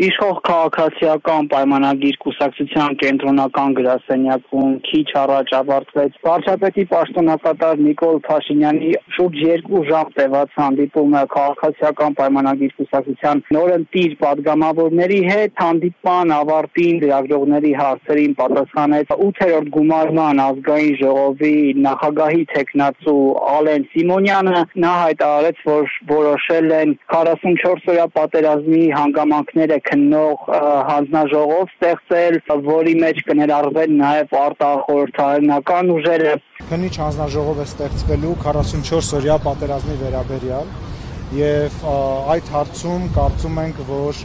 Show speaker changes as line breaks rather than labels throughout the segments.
Իշխող քաղաքացիական պայմանագիր կուսակցության կենտրոնական գրասենյակում քիչ առաջ ավարտվեց վարչապետի պաշտոնակատար Նիկոլ Փաշինյանի շուրջ 2 ժամ տևած հանդիպումը քաղաքացիական պայմանագիր կուսակցության նորընտիր падգամավորների հետ։ Հանդիպման ավարտին լրագրողների հարցերին պատասխանեց 8-րդ գումարման ազգային ժողովի նախագահի թեկնածու Ալեն Սիմոնյանը։ Նա հայտարարեց, որ որոշել են 44-օրյա պատերազմի հանգամանքները քննող հանձնաժողով ստեղծել, որի մեջ կներառվեն նաև արտախորհրդարանական ուժերը։
Քննիչ հանձնաժողով է ստեղծվելու 44-օրյա պատերազմի վերաբերյալ եւ այդ հարցում կարծում ենք, որ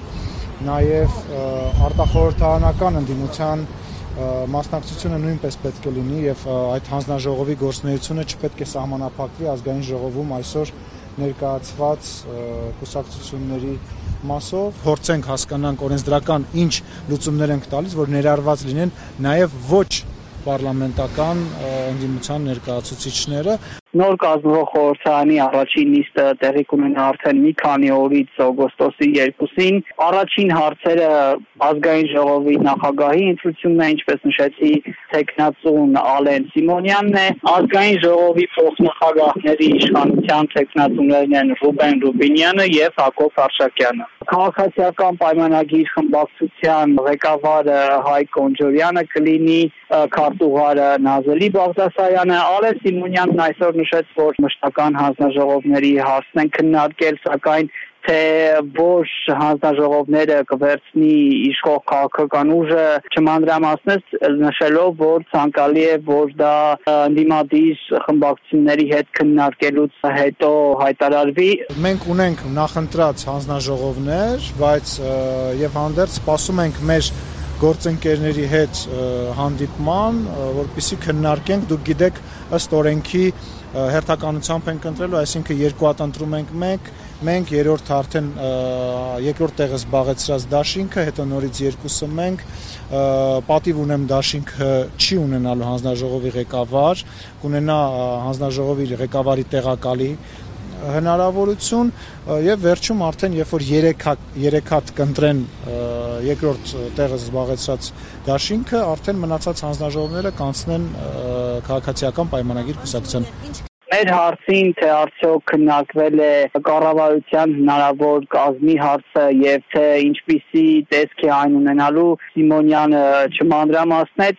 նաև արտախորհրդարանական ընդդիմության մասնակցությունը նույնպես պետք է լինի եւ այդ հանձնաժողովի գործունեությունը չպետք է սահմանափակվի ազգային ժողովում այսօր ներկայացված կուսակցությունների մասով, փորձենք հասկանանք օրենսդրական ինչ լուծումներ ենք տալիս, որ ներառված լինեն նաև ոչ պարլամենտական ընդդիմության ներկայացուցիչները։
Նոր կազմվող խորհրդարանի առաջին նիստը տեղի կունենա արդեն մի քանի օրից օգոստոսի 2-ին։ Առաջին հարցերը ազգային ժողովի նախագահի ընտրությունն է, ինչպես նշեցի, թեկնածուն Ալեն Սիմոնյանն է։ Ազգային ժողովի փոխնախագահների իշխանության թեկնածուներն են Ռուբեն Ռուբինյանը եւ Հակոբ Արշակյանը։ Քաղաքացիական պայմանագիր խմբակցության ղեկավարը Հայկ Կոնջորյանը կլինի, քարտուղարը Նազելի Բաղդասարյանը։ Ալեն Սիմոնյանն այսօր նշեց, որ մշտական հանձնաժողովների հարցն են քննարկել, սակայն թե որ հանձնաժողովները կվերցնի իշխող քաղաքական ուժը չմանրամասնեց, նշելով, որ ցանկալի է, որ դա ընդդիմադիր խմբակցությունների հետ քննարկելուց հետո հայտարարվի։
Մենք ունենք նախընտրած հանձնաժողովներ, բայց եւ հանդերձ սպասում ենք մեր գործընկերների հետ հանդիպման, որպեսզի քննարկենք, դուք գիտեք, ըստ օրենքի հերթականությամբ ենք ընտրելու, այսինքն 2 հատ ընտրում ենք մենք, երրորդ արդեն երկրորդ տեղը զբաղեցրած դաշինքը, հետո նորից 2-ը մենք, պատիվ ունեմ դաշինքը չի ունենալու հանձնաժողովի ղեկավար, կունենա հանձնաժողովի ղեկավարի տեղակալի հնարավորություն եւ վերջում արդեն երբ որ 3 հատ կընտրեն երկրորդ տեղը զբաղեցրած դաշինքը, արդեն մնացած հանձնաժողովները կանցնեն քաղաքացիական պայմանագիր կուսակցության։
Մեր հարցին, թե արդյոք քննարկվել է կառավարության հնարավոր կազմի հարցը եւ թե ինչպիսի տեսք է այն ունենալու, Սիմոնյանը չմանրամասնեց։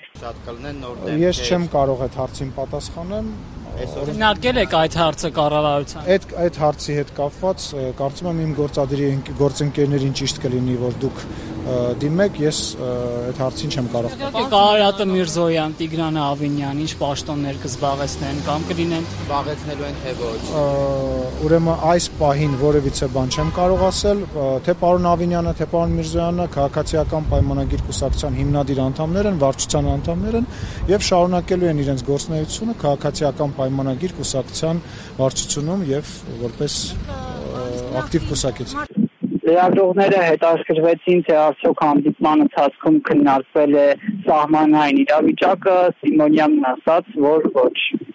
Ես չեմ կարող այդ հարցին պատասխանել։
Քննարկել եք այդ հարցը կառավարության։
Այդ հարցի հետ կապված կարծում եմ իմ գործընկերներին ճիշտ կլինի, որ դուք դիմեք, ես այդ հարցին չեմ կարող։
Կարարատը Միրզոյան, Տիգրանը Ավինյան, ինչ պաշտոններ կզբաղեցնեն կամ կլինեն
զբաղեցնելու են թե ոչ։
Ուրեմն այս պահին որևիցե բան չեմ կարող ասել, թե պարոն Ավինյանը, թե պարոն Միրզոյանը քաղաքացիական պայմանագիր կուսակցության հիմնադիր անդամներ են, վարչության անդամներ են եւ շարունակելու են իրենց գործունեությունը քաղաքացիական պայմանագիր կուսակցության վարչությունում եւ որպես ակտիվ կուսակից։
Լրագրողները հետաքրքրվեցին, թե արդյոք հանդիպման ընթացքում քննարկվել է սահմանային իրավիճակը, Սիմոնյանն ասաց, որ ոչ։